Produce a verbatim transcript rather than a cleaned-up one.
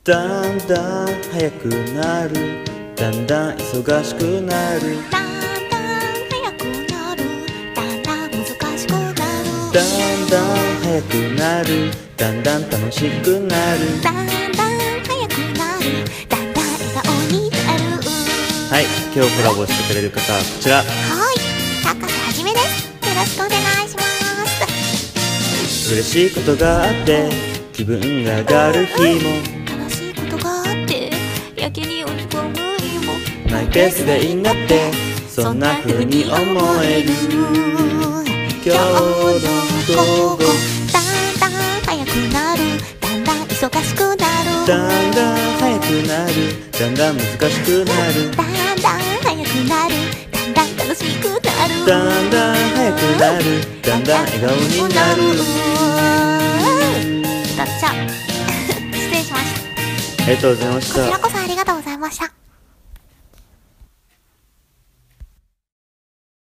だんだん早くなる、だんだん忙しくなる、 だんだん早くなる、だんだん難しくなる、 だんだん早くなる、だんだん楽しくなる。 だんだん早くなる、だんだん笑顔になる。 はい、今日コラボしてくれる方はこちら。 はい、高瀬はじめです。よろしくお願いします。 嬉しいことがあって気分が上がる日も、 悲しいことがあってやけに落ち込む日も、 マイペースでいいんだって、そんな風に思える。今日の午後、 だんだん早くなる、だんだん忙しくなる、 だんだん早くなる、だんだん難しくなる、 だんだん早くなる、だんだん楽しくなる、 だんだん早くなる、だんだん笑顔になる。 歌っちゃう失礼しました。 ありがとうございましこちらた。 こそありがとうございました。